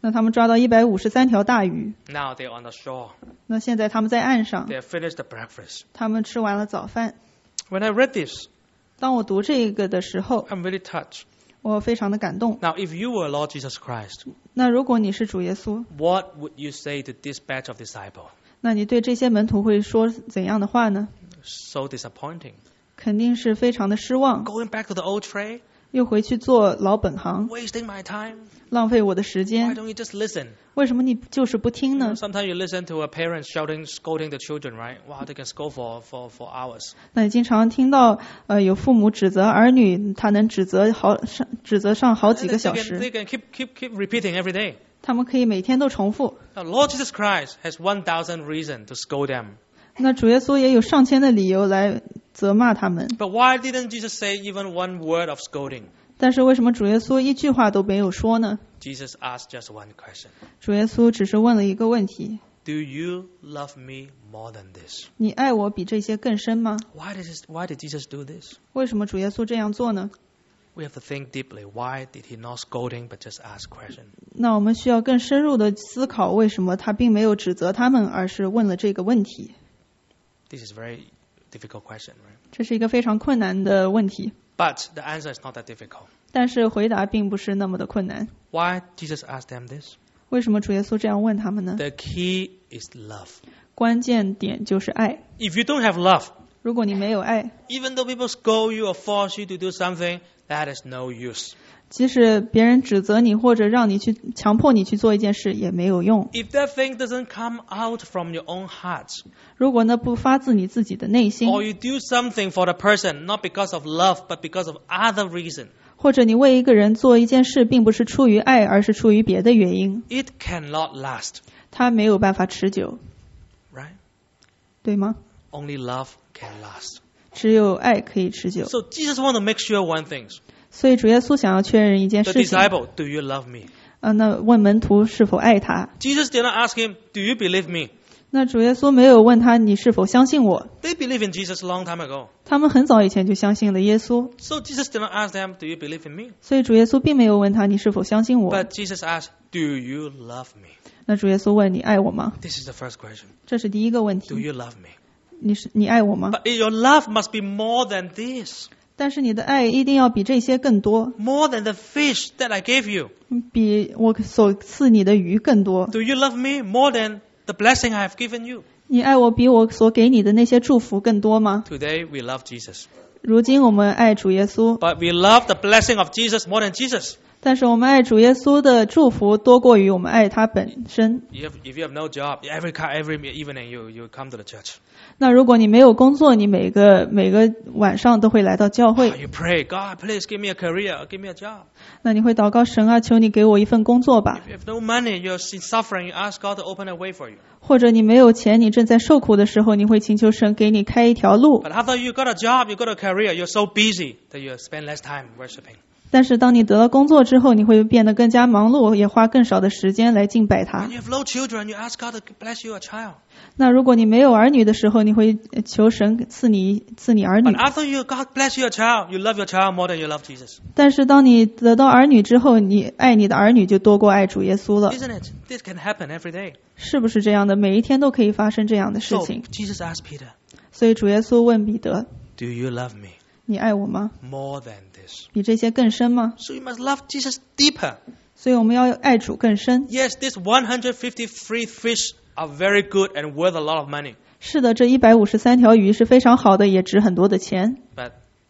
那他们抓到153条大鱼。 Now they're on the shore. 那现在他们在岸上， They have finished the breakfast. 他们吃完了早饭。 When I read this, 当我读这个的时候， I'm really touched. 我非常的感动。 Now, if you were Lord Jesus Christ, 那如果你是主耶稣， what would you say to this batch of disciples? 那你对这些门徒会说怎样的话呢？ So disappointing. 肯定是非常的失望， Going back to the old trade, 又回去做老本行， wasting my time. 浪费我的时 Why 间。 don't you just listen? 为什么你就是不听呢？ Sometimes you listen to a parent shouting, scolding the children, right? Wow, they can scold for hours. 那你经常听到有父母指责儿女，他能指责上好几 And 个 they 小 can, 时， they can keep repeating every day. 他们可以每天都重复。 Now, Lord Jesus Christ has 1,000 reasons to scold them. 那主耶稣也有上千的理由来责骂他们， But why didn't Jesus say even one word of scolding? 但是为什么主耶稣一句话都没有说呢？ Jesus asked just one question. 主耶稣只是问了一个问题： Do you love me more than this? 你爱我比这些更深吗？ Why did Jesus do this? 为什么主耶稣这样做呢？ We have to think deeply. Why did he not scolding but just ask question? 那我们需要更深入的思考，为什么他并没有指责他们，而是问了这个问题。 This is a very difficult question, right? 这是一个非常困难的问题， But the answer is not that difficult. 但是回答并不是那么的困难。 Why Jesus asked them this? 为什么主耶稣这样问他们呢？ The key is love. 关键点就是爱。 If you don't have love, 如果你没有爱， even though people scold you or force you to do something, that is no use. 即使别人指责你或者让你去强迫你去做一件事也没有用。 If that thing doesn't come out from your own heart, 如果那不发自你自己的内心， or you do something for the person not because of love but because of other reason, 或者你为一个人做一件事并不是出于爱，而是出于别的原因， it cannot last, 它没有办法持久， right? 对吗？ Only love can last. 只有爱可以持久。 So Jesus want to make sure one thing. 所以主耶稣想要确认一件 The 事情， disciple, do you love me? 那问门徒是否爱他。 Jesus did not ask him, do you believe me? 那主耶稣没有问他你是否相信我， They believed in Jesus a long time ago. 他们很早以前就相信了耶稣， So Jesus did not ask them, do you believe in me? 所以主耶稣并没有问他你是否相信我。 But Jesus asked, do you love me? 那主耶稣问你爱我吗？ This is the first question. 这是第一个问 Do 题， you love me? 你爱我吗？ But your love must be more than this. 但是你的爱一定要比这些更多， More than the fish that I gave you. 比我所赐你的鱼更多。 Do you love me more than the blessing I have given you? 你爱我比我所给你的那些祝福更多吗？ Today we love Jesus. 如今我们爱主耶稣， But we love the blessing of Jesus more than Jesus. 但是我们爱主耶稣的祝福多过于我们爱他本身。 If you have no job, every evening you come to the church. 那如果你没有工作，你每个晚上都会来到教会， You pray, God, please give me a career, give me a job. 那你会祷告神啊，求你给我一份工作吧。 If you have no money, you're suffering, you ask God to open a way for you. 或者你没有钱，你正在受苦的时候，你会请求神给你开一条路。 But after you got a job, you got a career, you're so busy that you spend less time worshiping. 但是当你得到工作之后，你会变得更加忙碌，也花更少的时间来敬拜他 When。you have no children, you ask God to bless you a child. 那如果你没有儿女的时候，你会求神赐你儿女 But。after God bless you a child, you love your child more than you love Jesus. 但是当你得到儿女之后，你爱你的儿女就多过爱主耶稣了， Isn't it? This can happen every day. 是不是这样的？每一天都可以发生这样的事 So 情。 Jesus asked Peter, 所以主耶稣问彼得 do you love me 你爱我吗？ more than this? 比这些更深吗？ So you must love Jesus deeper. 所以我们要爱主更深。 Yes, these 153 fish are very good and worth a lot of money. 是的，这153条鱼是非常好的，也值很多的钱。 But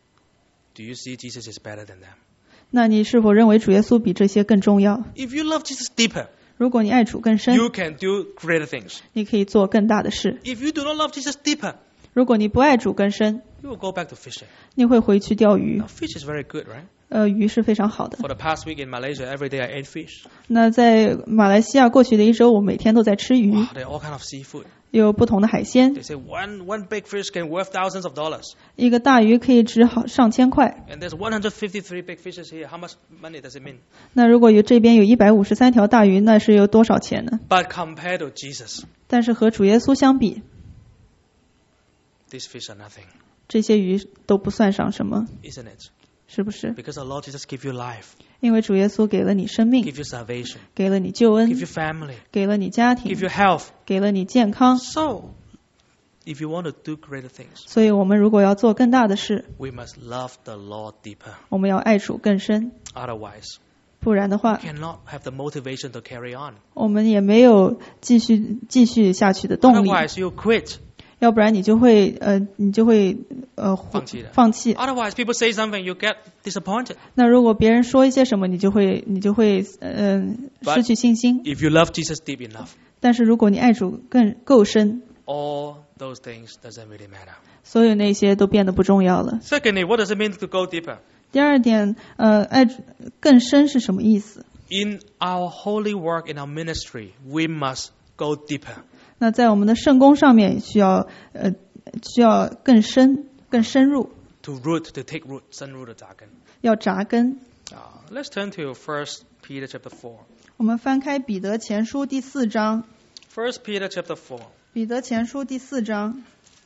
do you see Jesus is better than them? 那你是否认为主耶稣比这些更重要？ If you love Jesus deeper, 如果你爱主更深， you can do greater things. 你可以做更大的事。 If you do not love Jesus deeper, 如果你不爱主更深， you will go back to fishing. 你会回去钓鱼 Now,。fish is very good, right? 鱼是非常好的。 For the past week in Malaysia, every day I ate fish. 那在马来西亚过去的一周，我每天都在吃鱼， Wow, there are all kind of seafood. 有不同的海鲜。 They say one big fish can worth thousands of dollars. 一个大鱼可以值上千块。 And there's 153 big fishes here. How much money does it mean? 那如果这边有153条大鱼，那是有多少钱呢？ But compared to Jesus, 但是和主耶稣相比， these fish are nothing, 这些鱼都不算上什么， isn't it? 是不是？ Because the Lord Jesus give you life, 因为主耶稣给了你生命， give you salvation, 给了你救恩， give you family, 给了你家 give 庭， you health. 给了你健康。 So, if you want to do greater things, 所以我们如果要做更大的事， we must love the Lord deeper. 我们要爱主更深， Otherwise, 不然的话， cannot have the motivation to carry on. 我们也没有继续下去的动力。 Otherwise, you quit. 要不然你就会放弃的。 放弃。 Otherwise, people say something, you get disappointed. 那如果别人说一些什么，你就会失去信心。 If you love Jesus deep enough, 但是如果你爱主够深， all those things doesn't really matter. 所有那些都变得不重要了。 Secondly, what does it mean to go deeper? 第二点，爱主更深是什么意思？ In our holy work, in our ministry, we must go deeper. 那在我们的圣工上面需要更深入， To take root, 深入的扎根。 要扎根。 Let's turn to 1 Peter chapter 4. 我们翻开彼得前书第4章。 1 Peter chapter 4. 彼得前书第4章。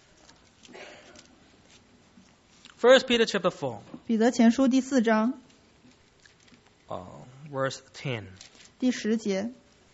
1 Peter chapter 4. 彼得前书第4章。 Verse 10. 第10节。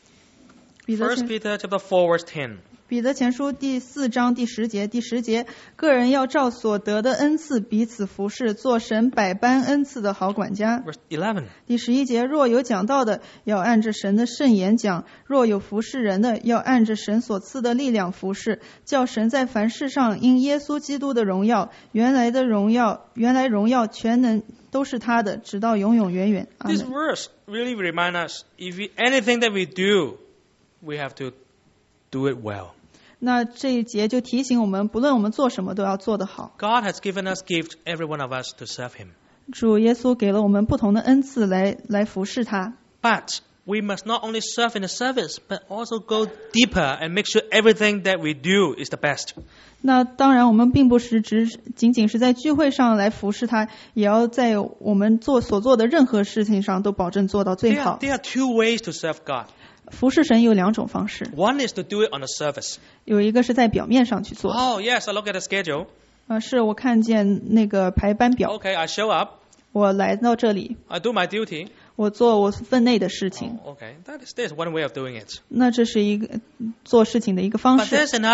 1 Peter chapter 4 verse 10. 彼得前书第4章第10节。第10节，个人要照所得的恩赐彼此服侍，做神百般恩赐的好管家。 Verse 11. 第11节，若有讲道的，要按着神的圣言讲；若有服侍人的，要按着神所赐的力量服侍，叫神在凡事上因耶稣基督的荣耀，原来荣耀全能都是他的，直到永永远远。阿 This 们。 verse really remind us, anything that we do, we have to do it well. 那这一节就提醒我们，不论我们做什么，都要做得好。 God has given us gift, every one of us, to serve Him. 主耶稣给了我们不同的恩赐来服侍他。 But we must not only serve in the service, but also go deeper and make sure everything that we do is the best. 那当然，我们并不是仅仅是在聚会上来服侍他，也要在我们所做的任何事情上都保证做到最好。 There are two ways to serve God. 服侍神有2种方式， One is to do it on the surface. 有一个是在表面上去做。 Oh, yes, I look at the schedule. 是我看见那个排班表， Okay, I show up. 我来到这里， I do my duty. 我做我分内的事情。 Okay, that is one way of doing it. 那这是一个做事情的一个方 But 式。 there's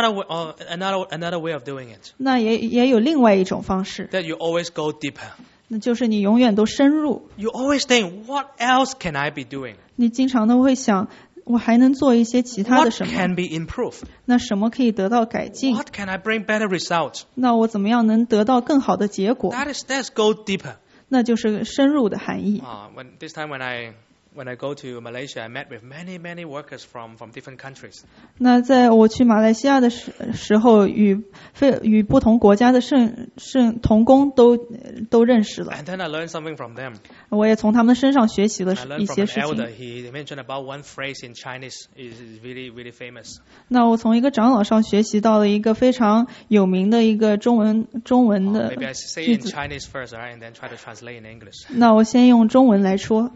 another way of doing it. 那也有另外一种方式， That you always go deeper. 那就是你永远都深入。 You always think, what else can I be doing? 你经常都会想，我还能做一些其他的 What 什么？ can be improved? 那什么可以得到改进？ What can I bring better results? 那我怎么样能得到更好的结果？ That's go deeper. 那就是深入的含义。 This time when I go to Malaysia, I met with many workers from different countries. 那在我去马来西亚的时候，与不同国家的同工都认识了。 And then I learned something from them. 我也从他们身上学习了 I 一 learned from 些 an 事 elder. 情。 He mentioned about one phrase in Chinese is really famous. 那我从一个长老上学习到了一个非常有名的一个中文的 Maybe I say 句 in 子。 Chinese first, right, and then try to translate in English. 那我先用中文来说，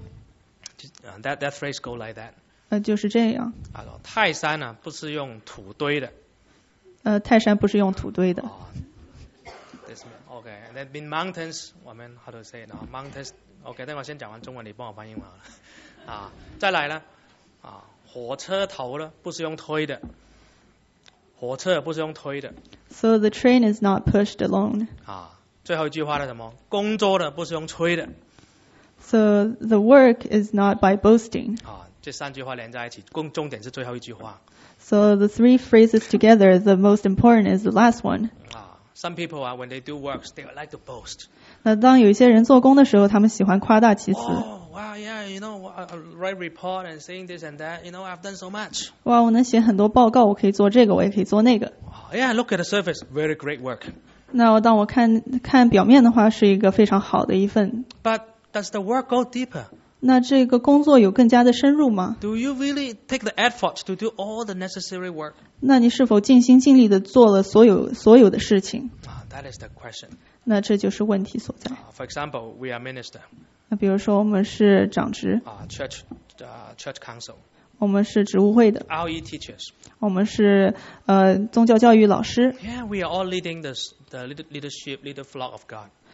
That phrase go like that. 就是这样。 泰山呢，不是用土堆的。 泰山不是用土堆的。 Okay, and then in mountains, 我们 how to say it? Mountains. Okay, 等我先讲完中文，你帮我翻译嘛。再来呢，火车头呢，不是用推的。火车不是用推的。 So the train is not pushed alone. 最后一句话是什么？工作的不是用吹的。 So the work is not by boasting. 这3句话连在一起，重点是最后一句话。 So the 3 phrases together, the most important is the last one. Some people when they do works, they like to boast. 那当有一些人做工的时候，他们喜欢夸大其词。 Oh, wow, yeah, I write report and saying this and that. I've done so much. 哇，我能写很多报告，我可以做这个，我也可以做那个。 Yeah, look at the surface, very great work. 那当我看表面的话，是一个非常好的一份。 But does the work go deeper? 那这个工作有更加的深入吗？ Do you really take the effort to do all the necessary work? 那你是否尽心尽力的做了所有的事情？ That is the question. 那这就是问题所在。 For example, we are minister. 那比如说我们是长职， Church council. 我们是职务会的， RE teachers. 我们是宗教教育老师。 Yeah, we are all leading the leadership, leader flock of God.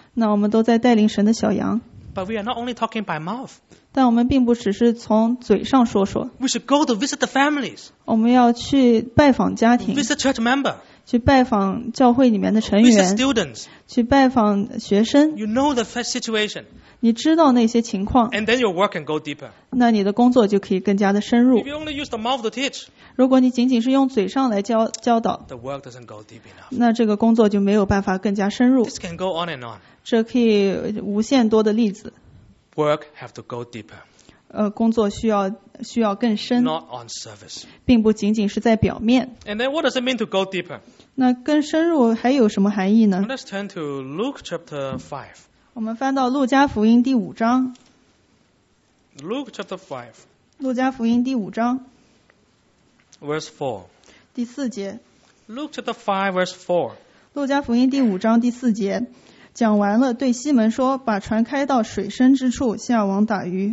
那我们都在带领神的小羊， But we are not only talking by mouth. 但我们并不只是从嘴上说说， We should go to visit the families, 我们要去拜访家庭， visit church member, 去拜访教会里面的成 visit 员， students. 去拜访学生。 You know the situation. 你知道那些情况， And then your work can go deeper. 那你的工作就可以更加的深入 If。you only use the mouth to teach, 如果你仅仅是用嘴上来教导， the work doesn't go deep enough. 那这个工作就没有办法更加深入。 This can go on and on. 这可以无限多的例子。 Work have to go deeper, 工作需要更深， not on surface. 并不仅仅是在表面。 And then what does it mean to go deeper? 那更深入还有什么含义呢？ Let's turn to Luke chapter 5. 我们翻到路加福音第5章， Luke chapter 5, 路加福音第5章 verse 4. 第4节， Luke chapter 5, verse 4. 路加福音第5章第4节，讲完了，对西门说：“把船开到水深之处，下网打鱼。”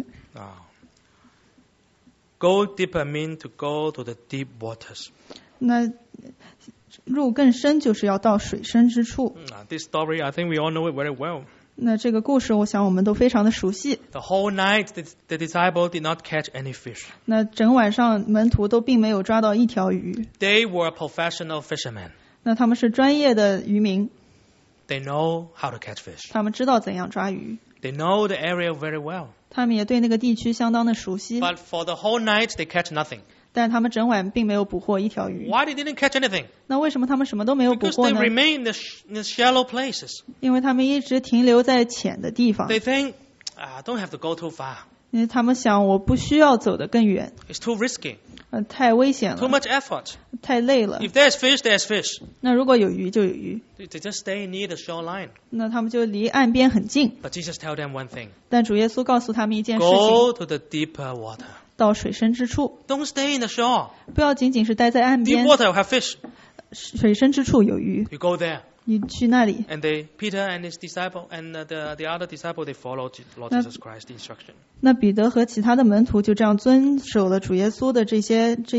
Go deeper mean to go to the deep waters. 那入更深就是要到水深之处。 This story, I think we all know it very well. 那这个故事，我想我们都非常的熟悉。 The whole night, the disciple did not catch any fish. 那整晚上门徒都并没有抓到一条鱼。 They were professional fishermen. 那他们是专业的渔民， They know how to catch fish. 他们知道怎样抓鱼， They know the area very well. 他们也对那个地区相当的熟悉。 But for the whole night, they catch nothing. 但他们整晚并没有捕获一条鱼。 Why they didn't catch anything? 那为什么他们什么都没有捕 Because 获 they 呢？ remain in the shallow places. 因为他们一直停留在浅的地方， They think, don't have to go too far. 因为他们想我不需要走得更远， It's too risky. 太危险 Too 了， much effort. 太累了。 If there's fish, there's fish. 那如果有鱼就有鱼， They just stay near the shoreline. 那他们就离岸边很近。 But Jesus tell them one thing. 但主耶稣告诉他们一件事情： Go to the deeper water. 到水深之处， Don't stay in the shore. 不要仅仅是待在岸 Deep 边， water will have fish. 水深之处有鱼， You go there. 你去那里。 And Peter and his disciple and the other disciple, they followed Lord Now- Jesus Christ's instruction. 那彼得和其他的门徒就这样遵守了主耶稣的这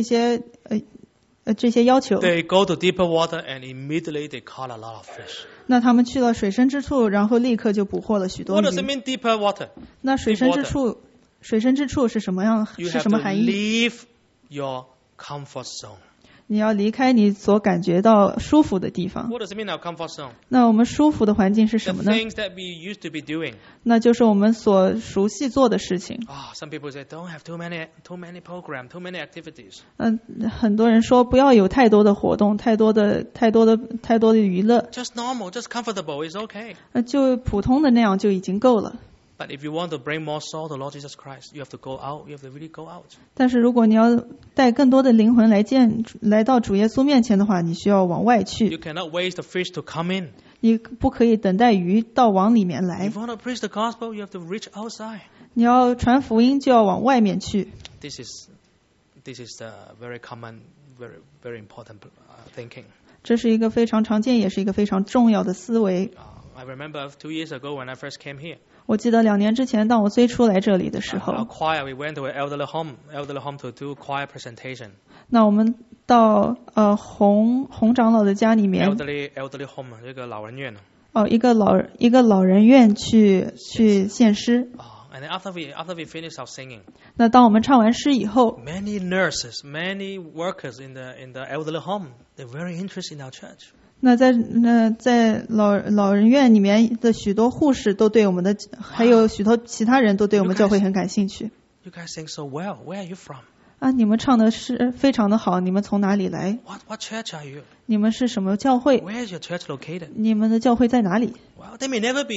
些要求。 They go to deeper water and immediately they caught a lot of fish. 那他们去了水深之处，然后立刻就捕获了许多 What does it 鱼。 mean deeper water? 那水深之处，水深之处是什么样？ You 是 have 什么 to 含义？ leave your comfort zone. 你要离开你所感觉到舒服的地方。 What does it mean our comfort zone? 那我们舒服的环境是 The 什么呢？ things that we used to be doing. 那就是我们所熟悉做的事情。 Some people say don't have too many programs, too many activities. 很多人说不要有太多的活动，太多的娱乐， Just normal, just comfortable is okay. 就普通的那样就已经够了。 But if you want to bring more soul to Lord Jesus Christ, you have to go out. You have to really go out. 但是如果你要带更多的灵魂来到主耶稣面前的话，你需要往外 You 去， cannot wait the fish to come in. 你不可以等待鱼到网里面来 If。you want to preach the gospel, you have to reach outside. 你要传福音就要往外面去。 This is the very common, very very important thinking. 这是一个非常常见，也是一个非常重要的思维。 I remember 2 years ago when I first came here. 我记得2年之前，当我最初来这里的时 Our 候， choir, we went to an elderly home to do choir presentation. 那我们到洪长老的家里面， Elderly home 这个老人院。 一个老人院去献诗。 And then after we finished our singing, 那当我们唱完诗以后， many nurses, many workers in the elderly home, they're very interested in our church. 那在老人院里面的许多护士都对我们的，还有许多其他人都对我们教会很感兴趣。 You guys sing so well. Where are you from? 啊，你们唱的诗非常的好，你们从哪里来？ What church are you? 你们是什么教会？ Where is your church located? 你们的教会在哪里？ Well, they may never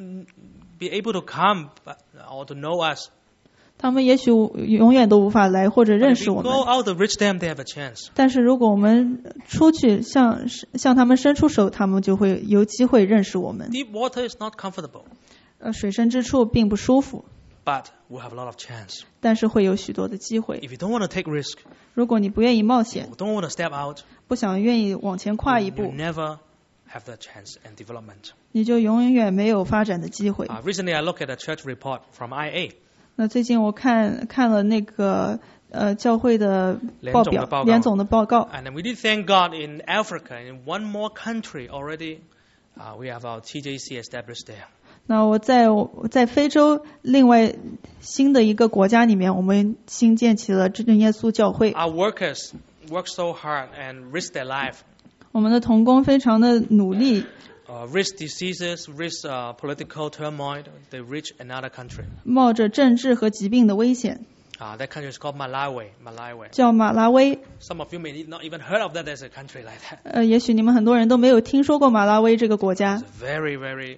be able to come or to know us. 他们也许永远都无法来或者 But 认 if 识 we 我 go 们， out to reach them, they have a chance. 但是如果我们出去向他们伸出手，他们就会有机会认识我们。 Deep water is not comfortable, 水深之处并不舒服， but we'll have a lot of chance. 但是会有许多的机会。 If you don't want to take risk, 如果你不愿意冒险， don't want to step out, 不想愿意往前跨一 you 步， never have that chance and development. 你就永远没有发展的机会。 Recently, I looked at a church report from IA. 那最近我看了那个教会的报表，联总的报告。 And we did thank God in Africa, in one more country already, We have our TJC established there. 那我在非洲另外新的一个国家里面，我们新建起了真耶稣教会。 Our workers work so hard and risk their life. 我们的同工非常的努力， Risk diseases, risk political turmoil. They reach another country. 冒着政治和疾病的危险， That country is called Malawi. Malawi. 叫马拉维。 Some of you may not even heard of that as a country like that. 也许你们很多人都没有听说过马拉维这个国家， It's a very, very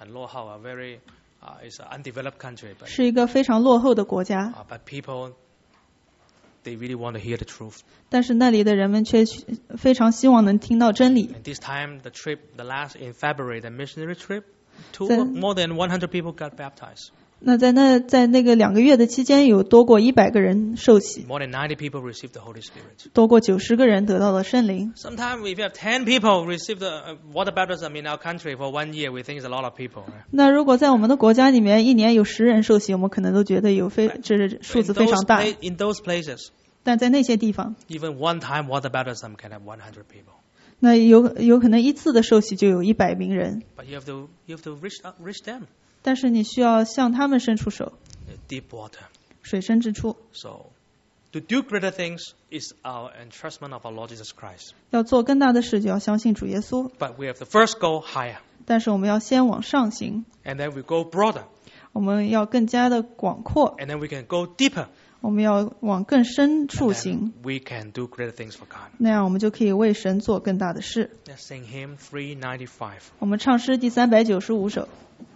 it's an undeveloped country. 是一个非常落后的国家。 But people, they really want to hear the truth. 但是那里的人们却非常希望能听到真理。 And this time, in February, the missionary trip, Then- more than 100 people got baptized. 那在那个2个月的期间，有多过100个人受洗， More than 90 people received the Holy Spirit. 多过90个人得到了圣灵。 Sometimes if you have 10 people receive the water baptism in our country for 1 year, we think it's a lot of people. Right? 那如果在我们的国家里面，1年有10人受洗，我们可能都觉得这是数字非常大。 In those places, 但在那些地方， even one time water baptism can have 100 people. 那有可能一次的受洗就有100名人， But you have to reach them, 但是你需要向他们伸出手， deep water. 水深之处。 So, to do greater things is our entrustment of our Lord Jesus Christ. 要做更大的事，就要相信主耶稣。 But we have to first go higher, 但是我们要先往上行， and then we go broader, 我们要更加的广阔， and then we can go deeper. 我们要往更深 And 处 then 行， we can do greater things for God. 那样我们就可以为神做更大的事。 Let's sing hymn 395. 我们唱诗第395首。